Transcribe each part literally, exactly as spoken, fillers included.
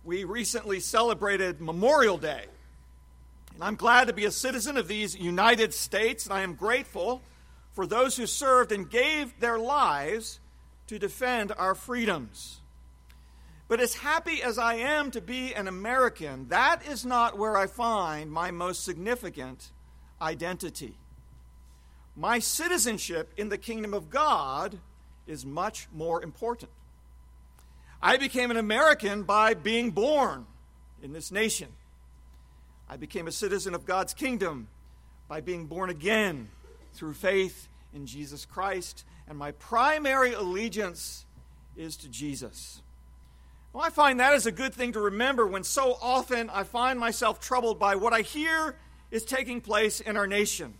we recently celebrated Memorial Day. And I'm glad to be a citizen of these United States, and I am grateful for those who served and gave their lives to defend our freedoms. But as happy as I am to be an American, that is not where I find my most significant identity. My citizenship in the kingdom of God is much more important. I became an American by being born in this nation. I became a citizen of God's kingdom by being born again through faith in Jesus Christ, and my primary allegiance is to Jesus. Well, I find that is a good thing to remember when so often I find myself troubled by what I hear is taking place in our nation.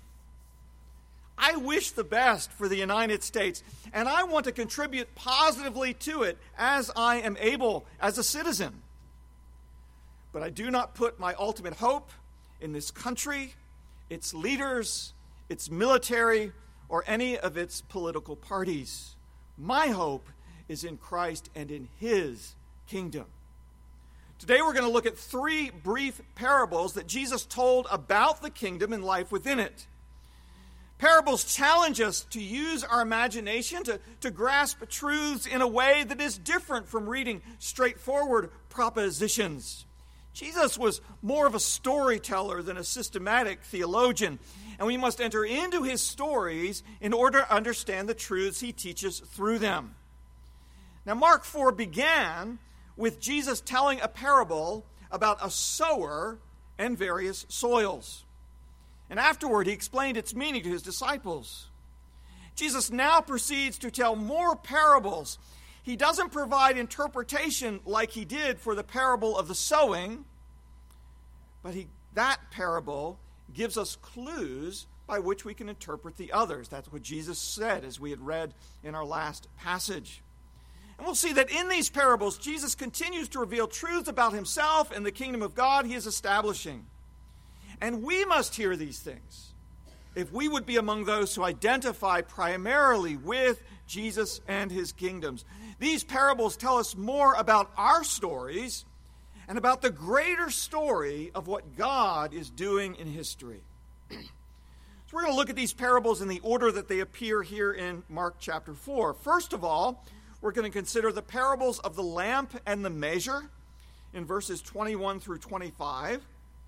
I wish the best for the United States, and I want to contribute positively to it as I am able as a citizen. But I do not put my ultimate hope in this country, its leaders, its military, or any of its political parties. My hope is in Christ and in His kingdom. Today we're going to look at three brief parables that Jesus told about the kingdom and life within it. Parables challenge us to use our imagination to, to grasp truths in a way that is different from reading straightforward propositions. Jesus was more of a storyteller than a systematic theologian, and we must enter into his stories in order to understand the truths he teaches through them. Now, Mark four began with Jesus telling a parable about a sower and various soils. And afterward, he explained its meaning to his disciples. Jesus now proceeds to tell more parables. He doesn't provide interpretation like he did for the parable of the sowing, but he, that parable gives us clues by which we can interpret the others. That's what Jesus said, as we had read in our last passage. And we'll see that in these parables, Jesus continues to reveal truths about himself and the kingdom of God he is establishing. And we must hear these things if we would be among those who identify primarily with Jesus and his kingdoms. These parables tell us more about our stories and about the greater story of what God is doing in history. So we're going to look at these parables in the order that they appear here in Mark chapter four. First of all, we're going to consider the parables of the lamp and the measure in verses twenty-one through twenty-five.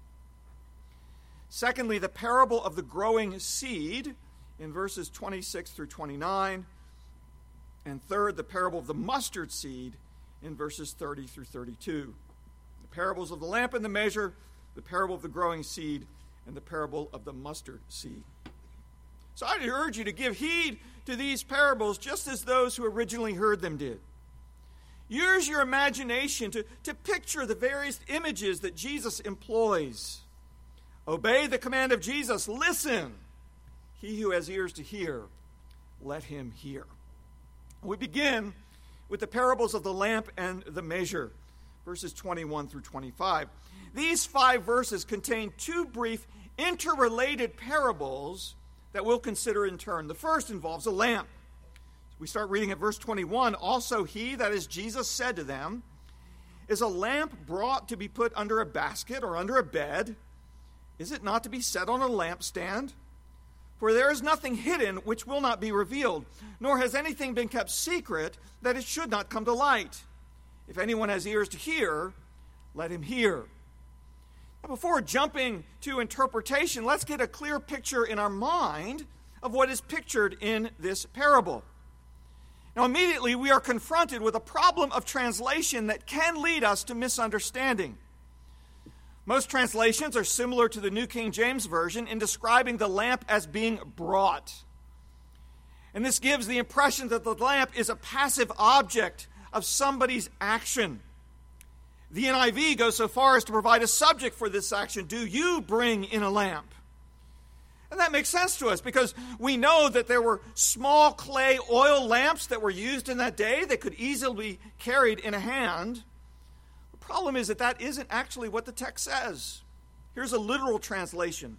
Secondly, the parable of the growing seed in verses twenty-six through twenty-nine. And third, the parable of the mustard seed in verses thirty through thirty-two. The parables of the lamp and the measure, the parable of the growing seed, and the parable of the mustard seed. So I'd urge you to give heed to these parables just as those who originally heard them did. Use your imagination to, to picture the various images that Jesus employs. Obey the command of Jesus. Listen. He who has ears to hear, let him hear. We begin with the parables of the lamp and the measure, verses twenty-one through twenty-five. These five verses contain two brief interrelated parables that we'll consider in turn. The first involves a lamp. We start reading at verse twenty-one. Also he, that is Jesus, said to them, is a lamp brought to be put under a basket or under a bed? Is it not to be set on a lampstand? For there is nothing hidden which will not be revealed, nor has anything been kept secret that it should not come to light. If anyone has ears to hear, let him hear. Now, before jumping to interpretation, let's get a clear picture in our mind of what is pictured in this parable. Now, immediately we are confronted with a problem of translation that can lead us to misunderstanding. Most translations are similar to the New King James Version in describing the lamp as being brought. And this gives the impression that the lamp is a passive object of somebody's action. The N I V goes so far as to provide a subject for this action. Do you bring in a lamp? And that makes sense to us because we know that there were small clay oil lamps that were used in that day that could easily be carried in a hand. The problem is that that isn't actually what the text says. Here's a literal translation.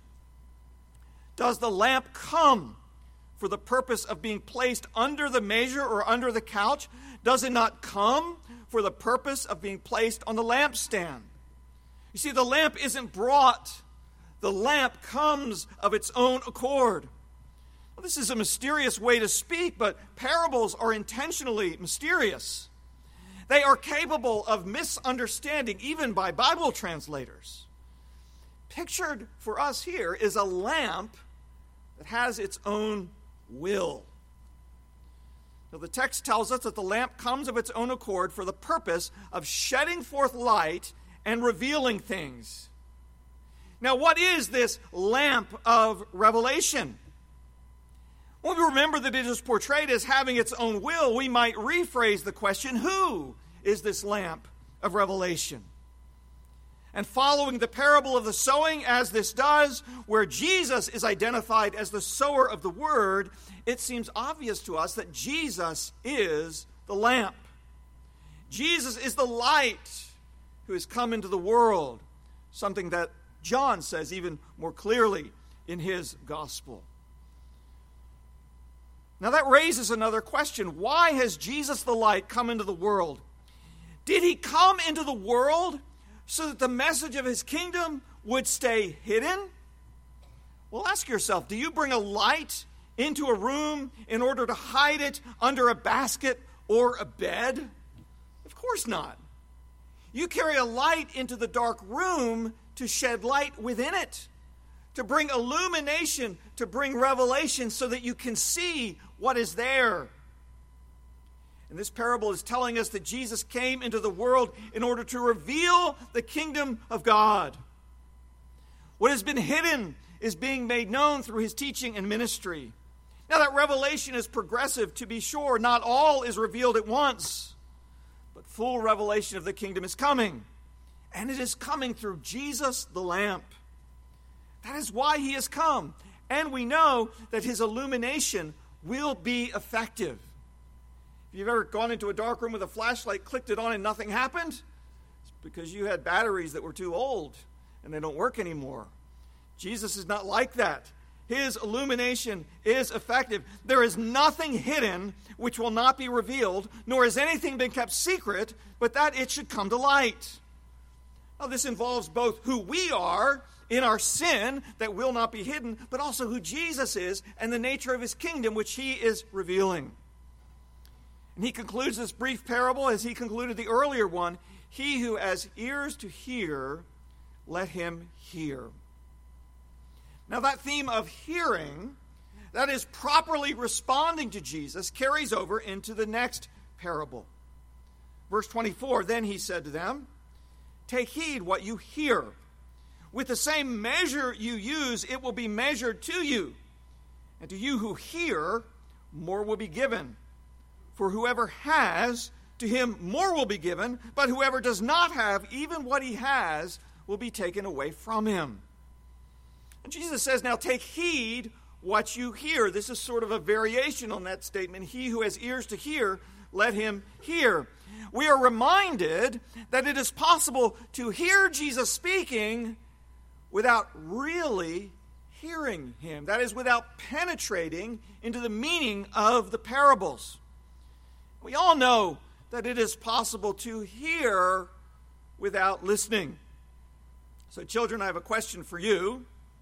Does the lamp come for the purpose of being placed under the measure or under the couch? Does it not come for the purpose of being placed on the lampstand? You see, the lamp isn't brought. The lamp comes of its own accord. Well, this is a mysterious way to speak, but parables are intentionally mysterious. They are capable of misunderstanding, even by Bible translators. Pictured for us here is a lamp that has its own will. Now, the text tells us that the lamp comes of its own accord for the purpose of shedding forth light and revealing things. Now, what is this lamp of revelation? When we remember that it is portrayed as having its own will, we might rephrase the question, who is this lamp of revelation? And following the parable of the sowing, as this does, where Jesus is identified as the sower of the word, it seems obvious to us that Jesus is the lamp. Jesus is the light who has come into the world, something that John says even more clearly in his gospel. Now that raises another question. Why has Jesus the light come into the world? Did he come into the world so that the message of his kingdom would stay hidden? Well, ask yourself, do you bring a light into a room in order to hide it under a basket or a bed? Of course not. You carry a light into the dark room to shed light within it, to bring illumination, to bring revelation so that you can see what is there. And this parable is telling us that Jesus came into the world in order to reveal the kingdom of God. What has been hidden is being made known through his teaching and ministry. Now that revelation is progressive, to be sure. Not all is revealed at once. But full revelation of the kingdom is coming. And it is coming through Jesus the lamp. That is why he has come. And we know that his illumination will be effective. If you've ever gone into a dark room with a flashlight, clicked it on, and nothing happened, it's because you had batteries that were too old and they don't work anymore. Jesus is not like that. His illumination is effective. There is nothing hidden which will not be revealed, nor has anything been kept secret, but that it should come to light. Now, this involves both who we are in our sin that will not be hidden, but also who Jesus is and the nature of his kingdom, which he is revealing. And he concludes this brief parable as he concluded the earlier one. He who has ears to hear, let him hear. Now that theme of hearing, that is properly responding to Jesus, carries over into the next parable. Verse twenty-four, then he said to them, take heed what you hear. With the same measure you use, it will be measured to you. And to you who hear, more will be given. For whoever has, to him more will be given, but whoever does not have, even what he has, will be taken away from him. And Jesus says, now take heed what you hear. This is sort of a variation on that statement. He who has ears to hear, let him hear. We are reminded that it is possible to hear Jesus speaking without really hearing him. That is, without penetrating into the meaning of the parables. We all know that it is possible to hear without listening. So, children, I have a question for you.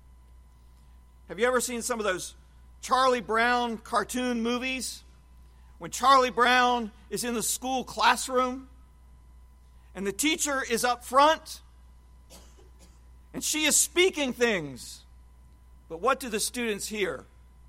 Have you ever seen some of those Charlie Brown cartoon movies? When Charlie Brown is in the school classroom and the teacher is up front and she is speaking things, but what do the students hear?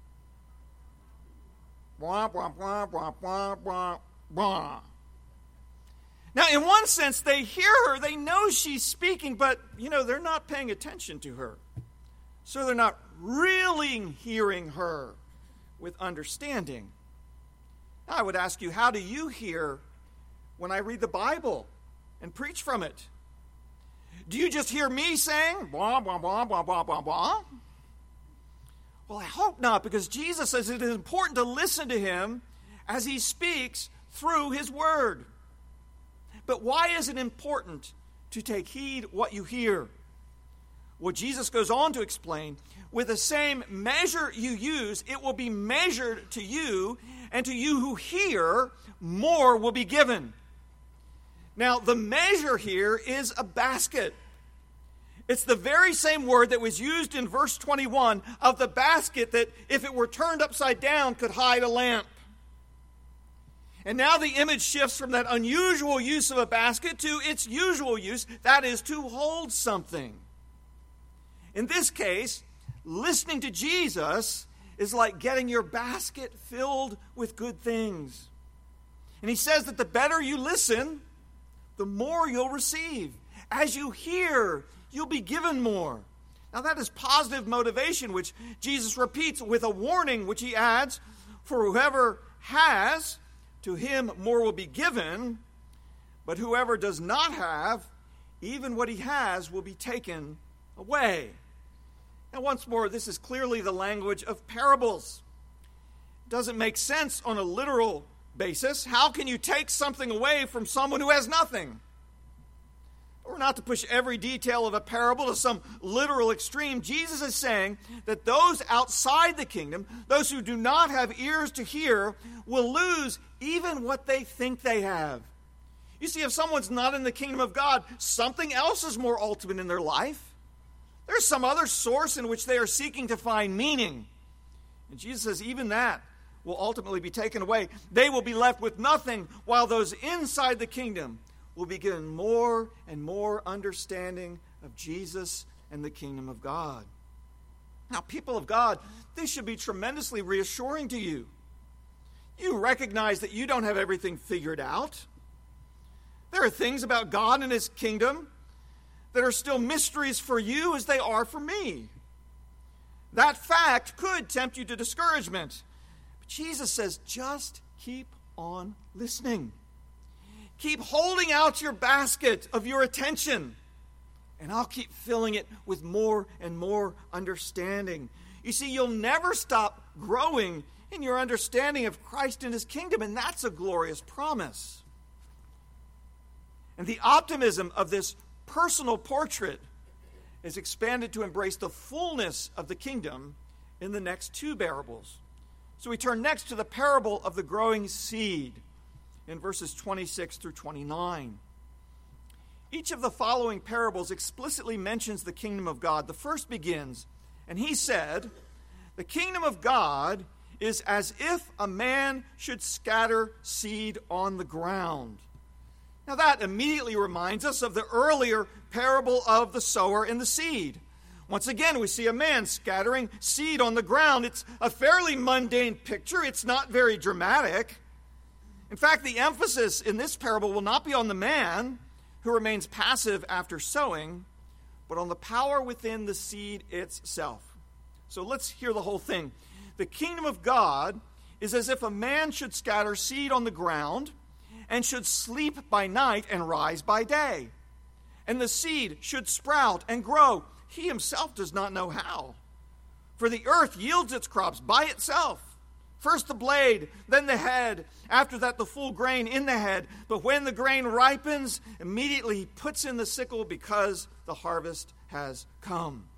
Blah, blah, blah, blah, blah, blah, blah. Now, in one sense, they hear her, they know she's speaking, but, you know, they're not paying attention to her. So they're not really hearing her with understanding. Now, I would ask you, how do you hear when I read the Bible and preach from it? Do you just hear me saying, blah, blah, blah, blah, blah, blah, blah? Well, I hope not, because Jesus says it is important to listen to him as he speaks through his word. But why is it important to take heed what you hear? Well, Jesus goes on to explain, with the same measure you use, it will be measured to you, and to you who hear, more will be given. Now, the measure here is a basket. It's the very same word that was used in verse twenty-one of the basket that, if it were turned upside down, could hide a lamp. And now the image shifts from that unusual use of a basket to its usual use, that is, to hold something. In this case, listening to Jesus is like getting your basket filled with good things. And he says that the better you listen, the more you'll receive. As you hear, you'll be given more. Now that is positive motivation, which Jesus repeats with a warning, which he adds, for whoever has, to him more will be given, but whoever does not have, even what he has will be taken away. Now, once more, this is clearly the language of parables. It doesn't make sense on a literal basis. How can you take something away from someone who has nothing? Or not to push every detail of a parable to some literal extreme, Jesus is saying that those outside the kingdom, those who do not have ears to hear, will lose even what they think they have. You see, if someone's not in the kingdom of God, something else is more ultimate in their life. There's some other source in which they are seeking to find meaning. And Jesus says even that will ultimately be taken away. They will be left with nothing, while those inside the kingdom will be given more and more understanding of Jesus and the kingdom of God. Now, people of God, this should be tremendously reassuring to you. You recognize that you don't have everything figured out. There are things about God and his kingdom that are still mysteries for you as they are for me. That fact could tempt you to discouragement. But Jesus says, just keep on listening. Keep holding out your basket of your attention, and I'll keep filling it with more and more understanding. You see, you'll never stop growing in your understanding of Christ and his kingdom, and that's a glorious promise. And the optimism of this personal portrait is expanded to embrace the fullness of the kingdom in the next two parables. So we turn next to the parable of the growing seed in verses twenty-six through twenty-nine. Each of the following parables explicitly mentions the kingdom of God. The first begins, and he said, the kingdom of God is as if a man should scatter seed on the ground. Now that immediately reminds us of the earlier parable of the sower and the seed. Once again, we see a man scattering seed on the ground. It's a fairly mundane picture. It's not very dramatic. In fact, the emphasis in this parable will not be on the man who remains passive after sowing, but on the power within the seed itself. So let's hear the whole thing. The kingdom of God is as if a man should scatter seed on the ground and should sleep by night and rise by day. And the seed should sprout and grow. He himself does not know how. For the earth yields its crops by itself. First the blade, then the head, after that the full grain in the head. But when the grain ripens, immediately he puts in the sickle because the harvest has come.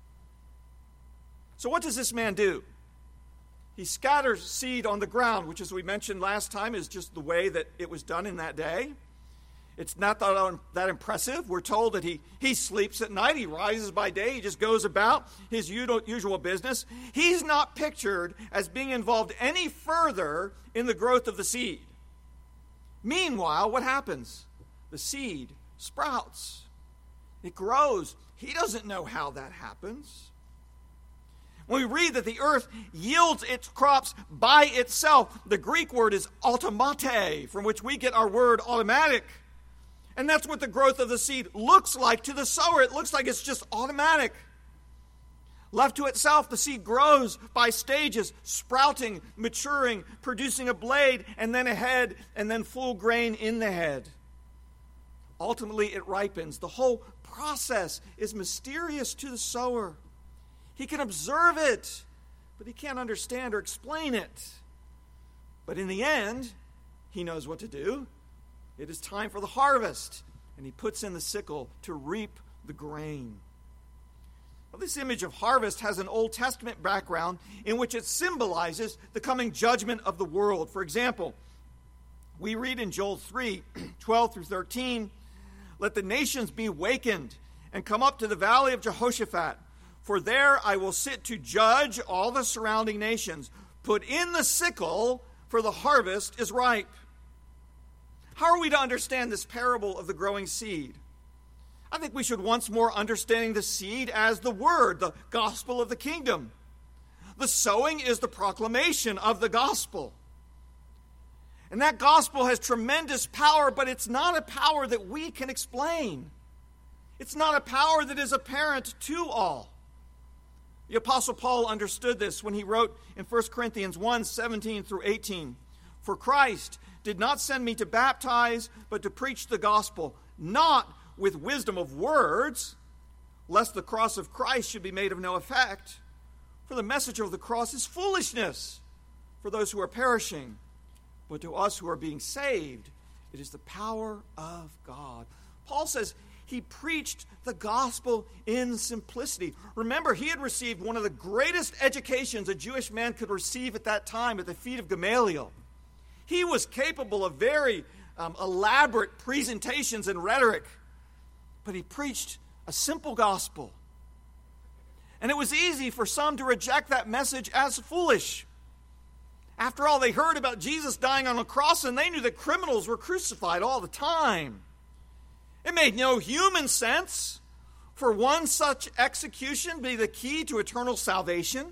So what does this man do? He scatters seed on the ground, which, as we mentioned last time, is just the way that it was done in that day. It's not that, that impressive. We're told that he, he sleeps at night, he rises by day, he just goes about his usual business. He's not pictured as being involved any further in the growth of the seed. Meanwhile, what happens? The seed sprouts. It grows. He doesn't know how that happens. When we read that the earth yields its crops by itself, the Greek word is automate, from which we get our word automatic. And that's what the growth of the seed looks like to the sower. It looks like it's just automatic. Left to itself, the seed grows by stages, sprouting, maturing, producing a blade, and then a head, and then full grain in the head. Ultimately, it ripens. The whole process is mysterious to the sower. He can observe it, but he can't understand or explain it. But in the end, he knows what to do. It is time for the harvest, and he puts in the sickle to reap the grain. Well, this image of harvest has an Old Testament background in which it symbolizes the coming judgment of the world. For example, we read in Joel three, twelve through thirteen, "Let the nations be wakened and come up to the valley of Jehoshaphat, for there I will sit to judge all the surrounding nations. Put in the sickle, for the harvest is ripe." How are we to understand this parable of the growing seed? I think we should once more understand the seed as the word, the gospel of the kingdom. The sowing is the proclamation of the gospel. And that gospel has tremendous power, but it's not a power that we can explain. It's not a power that is apparent to all. The Apostle Paul understood this when he wrote in First Corinthians one, seventeen through eighteen, "For Christ did not send me to baptize, but to preach the gospel, not with wisdom of words, lest the cross of Christ should be made of no effect. For the message of the cross is foolishness for those who are perishing, but to us who are being saved, it is the power of God." Paul says he preached the gospel in simplicity. Remember, he had received one of the greatest educations a Jewish man could receive at that time at the feet of Gamaliel. He was capable of very um, elaborate presentations and rhetoric, but he preached a simple gospel. And it was easy for some to reject that message as foolish. After all, they heard about Jesus dying on a cross, and they knew that criminals were crucified all the time. It made no human sense for one such execution be the key to eternal salvation.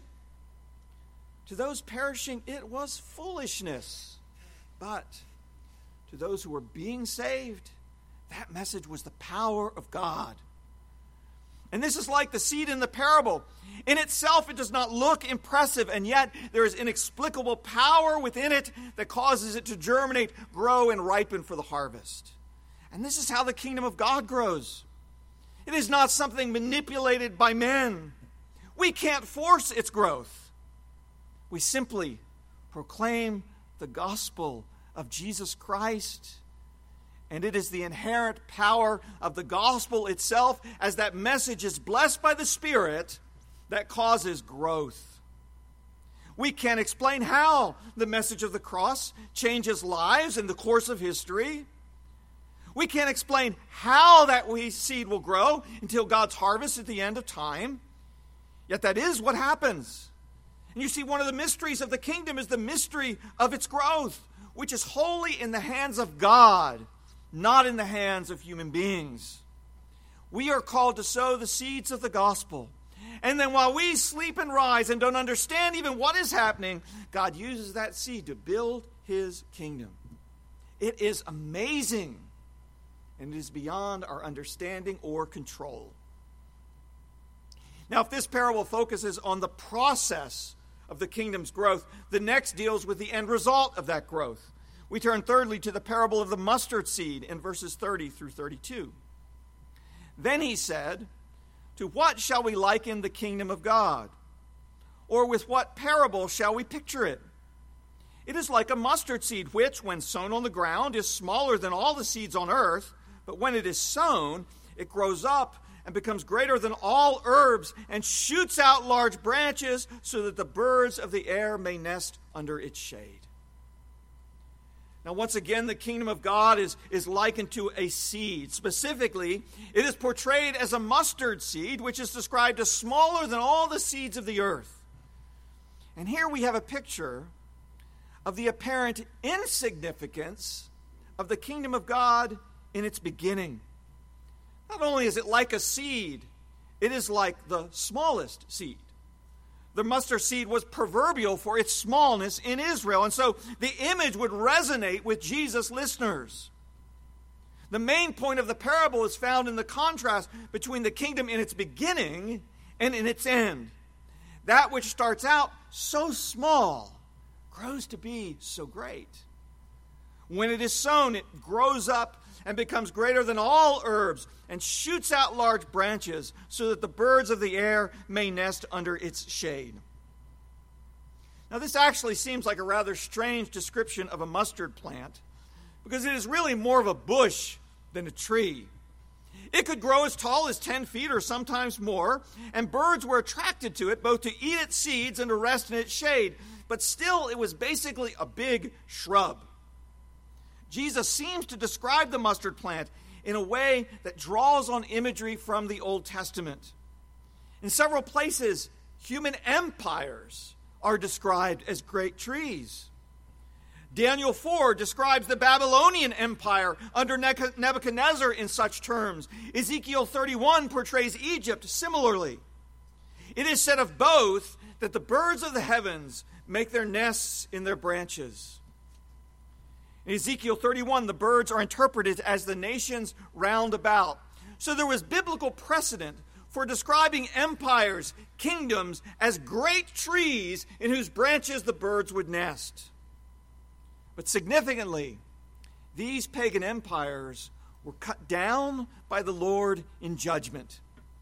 To those perishing, it was foolishness. But to those who were being saved, that message was the power of God. And this is like the seed in the parable. In itself, it does not look impressive, and yet there is inexplicable power within it that causes it to germinate, grow, and ripen for the harvest. And this is how the kingdom of God grows. It is not something manipulated by men. We can't force its growth. We simply proclaim the gospel of Jesus Christ. And it is the inherent power of the gospel itself, as that message is blessed by the Spirit, that causes growth. We can't explain how the message of the cross changes lives in the course of history. We can't explain how that seed will grow until God's harvest at the end of time. Yet that is what happens. And you see, one of the mysteries of the kingdom is the mystery of its growth, which is wholly in the hands of God, not in the hands of human beings. We are called to sow the seeds of the gospel. And then while we sleep and rise and don't understand even what is happening, God uses that seed to build his kingdom. It is amazing, and it is beyond our understanding or control. Now, if this parable focuses on the process of the kingdom's growth, the next deals with the end result of that growth. We turn thirdly to the parable of the mustard seed in verses thirty through thirty-two. "Then he said, 'To what shall we liken the kingdom of God? Or with what parable shall we picture it? It is like a mustard seed, which, when sown on the ground, is smaller than all the seeds on earth, but when it is sown, it grows up and becomes greater than all herbs and shoots out large branches so that the birds of the air may nest under its shade.'" Now, once again, the kingdom of God is, is likened to a seed. Specifically, it is portrayed as a mustard seed, which is described as smaller than all the seeds of the earth. And here we have a picture of the apparent insignificance of the kingdom of God in its beginning. Not only is it like a seed, it is like the smallest seed. The mustard seed was proverbial for its smallness in Israel, and so the image would resonate with Jesus' listeners. The main point of the parable is found in the contrast between the kingdom in its beginning and in its end. That which starts out so small grows to be so great. When it is sown, it grows up and becomes greater than all herbs and shoots out large branches so that the birds of the air may nest under its shade. Now, this actually seems like a rather strange description of a mustard plant, because it is really more of a bush than a tree. It could grow as tall as ten feet or sometimes more, and birds were attracted to it both to eat its seeds and to rest in its shade. But still, it was basically a big shrub. Jesus seems to describe the mustard plant in a way that draws on imagery from the Old Testament. In several places, human empires are described as great trees. Daniel four describes the Babylonian Empire under Nebuchadnezzar in such terms. Ezekiel thirty-one portrays Egypt similarly. It is said of both that the birds of the heavens make their nests in their branches. In Ezekiel thirty-one, the birds are interpreted as the nations round about. So there was biblical precedent for describing empires, kingdoms, as great trees in whose branches the birds would nest. But significantly, these pagan empires were cut down by the Lord in judgment.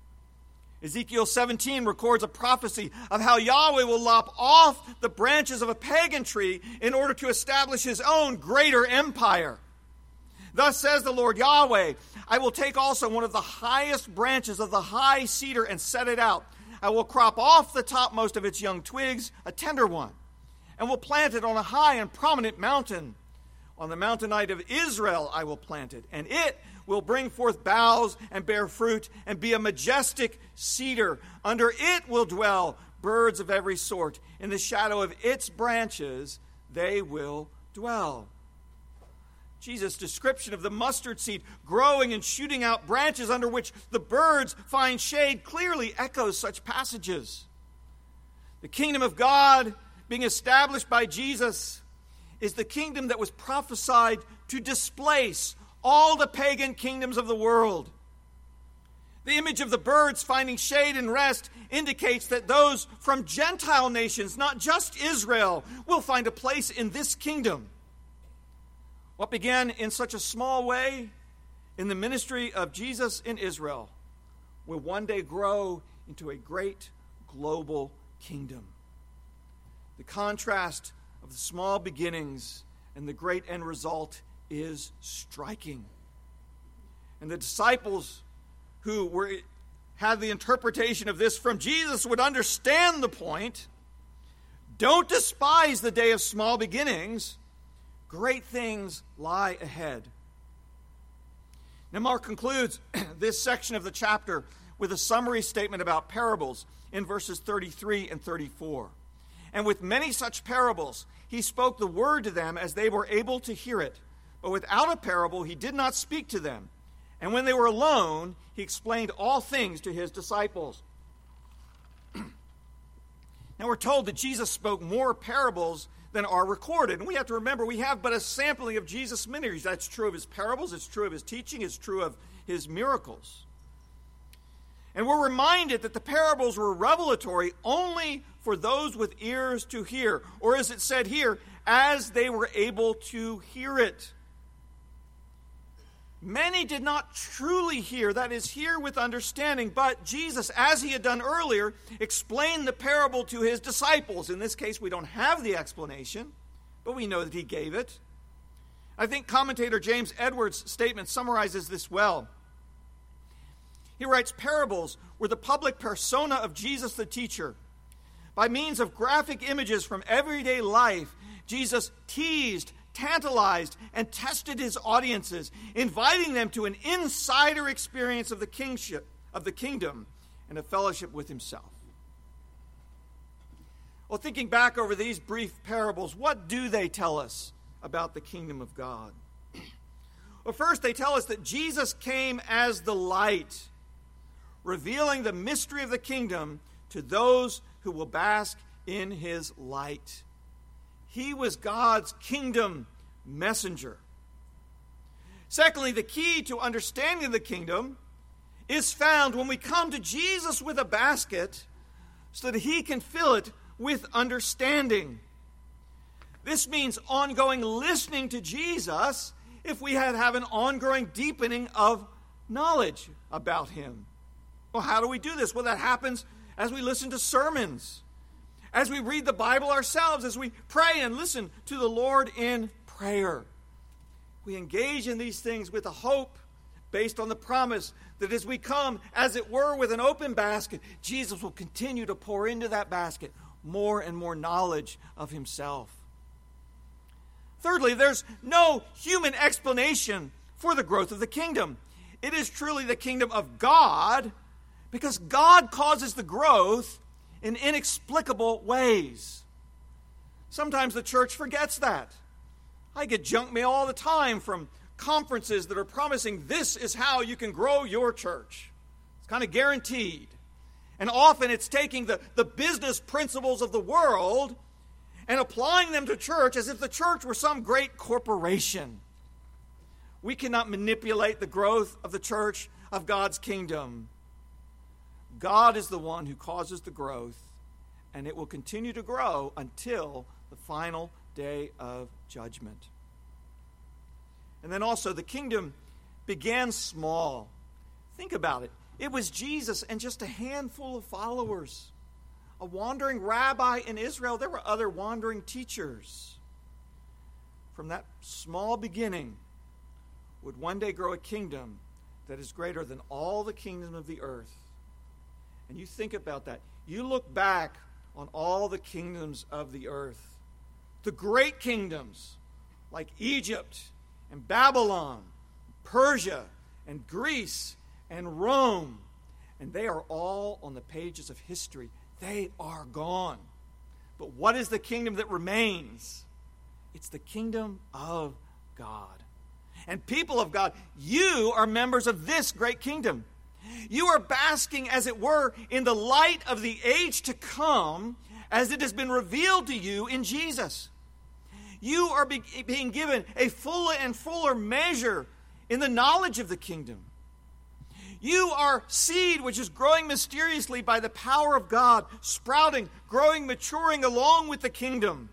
Ezekiel seventeen records a prophecy of how Yahweh will lop off the branches of a pagan tree in order to establish his own greater empire. Thus says the Lord Yahweh, I will take also one of the highest branches of the high cedar and set it out. I will crop off the topmost of its young twigs, a tender one, and will plant it on a high and prominent mountain. On the mountain height of Israel I will plant it, and it will bring forth boughs and bear fruit and be a majestic cedar. Under it will dwell birds of every sort. In the shadow of its branches they will dwell. Jesus' description of the mustard seed growing and shooting out branches under which the birds find shade clearly echoes such passages. The kingdom of God being established by Jesus is the kingdom that was prophesied to displace all the pagan kingdoms of the world. The image of the birds finding shade and rest indicates that those from Gentile nations, not just Israel, will find a place in this kingdom. What began in such a small way in the ministry of Jesus in Israel will one day grow into a great global kingdom. The contrast of the small beginnings and the great end result is striking. And the disciples who were had the interpretation of this from Jesus would understand the point. Don't despise the day of small beginnings. Great things lie ahead. Now Mark concludes this section of the chapter with a summary statement about parables in verses thirty-three and thirty-four. And with many such parables, he spoke the word to them as they were able to hear it. But without a parable, he did not speak to them. And when they were alone, he explained all things to his disciples. Now we're told that Jesus spoke more parables than are recorded. And we have to remember, we have but a sampling of Jesus' ministries. That's true of his parables, it's true of his teaching, it's true of his miracles. And we're reminded that the parables were revelatory only for those with ears to hear. Or as it said here, as they were able to hear it. Many did not truly hear, that is, hear with understanding, but Jesus, as he had done earlier, explained the parable to his disciples. In this case, we don't have the explanation, but we know that he gave it. I think commentator James Edwards' statement summarizes this well. He writes, parables were the public persona of Jesus the teacher. By means of graphic images from everyday life, Jesus teased, tantalized, and tested his audiences, inviting them to an insider experience of the kingship, of the kingdom, and a fellowship with himself. Well, thinking back over these brief parables, what do they tell us about the kingdom of God? Well, first, they tell us that Jesus came as the light, revealing the mystery of the kingdom to those who will bask in his light. He was God's kingdom messenger. Secondly, the key to understanding the kingdom is found when we come to Jesus with a basket so that he can fill it with understanding. This means ongoing listening to Jesus if we had have an ongoing deepening of knowledge about him. Well, how do we do this? Well, that happens as we listen to sermons, as we read the Bible ourselves, as we pray and listen to the Lord in prayer. We engage in these things with a hope based on the promise that as we come, as it were, with an open basket, Jesus will continue to pour into that basket more and more knowledge of himself. Thirdly, there's no human explanation for the growth of the kingdom. It is truly the kingdom of God, because God causes the growth in inexplicable ways. Sometimes the church forgets that. I get junk mail all the time from conferences that are promising this is how you can grow your church. It's kind of guaranteed. And often it's taking the, the business principles of the world and applying them to church as if the church were some great corporation. We cannot manipulate the growth of the church of God's kingdom. God is the one who causes the growth, and it will continue to grow until the final day of judgment. And then also, the kingdom began small. Think about it. It was Jesus and just a handful of followers. A wandering rabbi in Israel. There were other wandering teachers. From that small beginning would one day grow a kingdom that is greater than all the kingdoms of the earth. And you think about that. You look back on all the kingdoms of the earth. The great kingdoms like Egypt and Babylon, Persia and Greece and Rome. And they are all on the pages of history. They are gone. But what is the kingdom that remains? It's the kingdom of God. And people of God, you are members of this great kingdom. You are basking, as it were, in the light of the age to come as it has been revealed to you in Jesus. You are be- being given a fuller and fuller measure in the knowledge of the kingdom. You are seed which is growing mysteriously by the power of God, sprouting, growing, maturing along with the kingdom.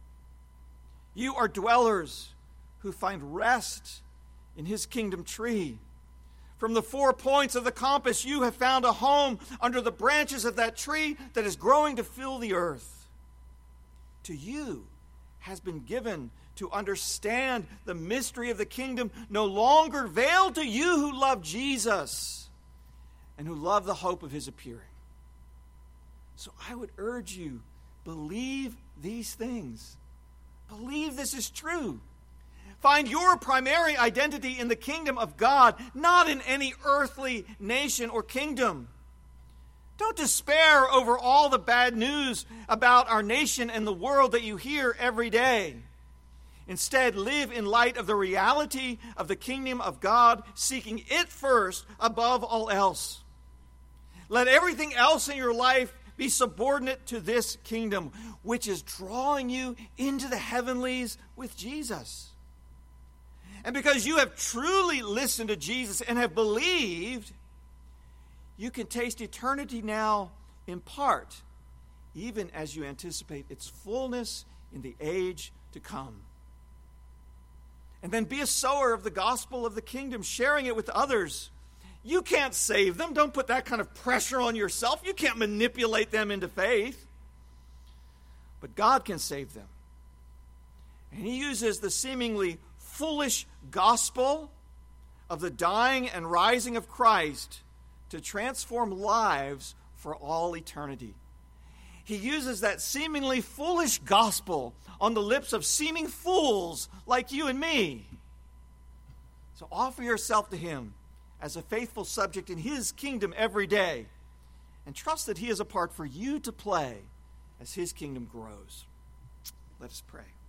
You are dwellers who find rest in his kingdom tree. From the four points of the compass, you have found a home under the branches of that tree that is growing to fill the earth. To you has been given to understand the mystery of the kingdom, no longer veiled to you who love Jesus and who love the hope of his appearing. So I would urge you, believe these things. Believe this is true. Find your primary identity in the kingdom of God, not in any earthly nation or kingdom. Don't despair over all the bad news about our nation and the world that you hear every day. Instead, live in light of the reality of the kingdom of God, seeking it first above all else. Let everything else in your life be subordinate to this kingdom, which is drawing you into the heavenlies with Jesus. And because you have truly listened to Jesus and have believed, you can taste eternity now in part, even as you anticipate its fullness in the age to come. And then be a sower of the gospel of the kingdom, sharing it with others. You can't save them. Don't put that kind of pressure on yourself. You can't manipulate them into faith. But God can save them. And he uses the seemingly foolish gospel of the dying and rising of Christ to transform lives for all eternity. He uses that seemingly foolish gospel on the lips of seeming fools like you and me. So offer yourself to him as a faithful subject in his kingdom every day, and trust that he has a part for you to play as his kingdom grows. Let us pray.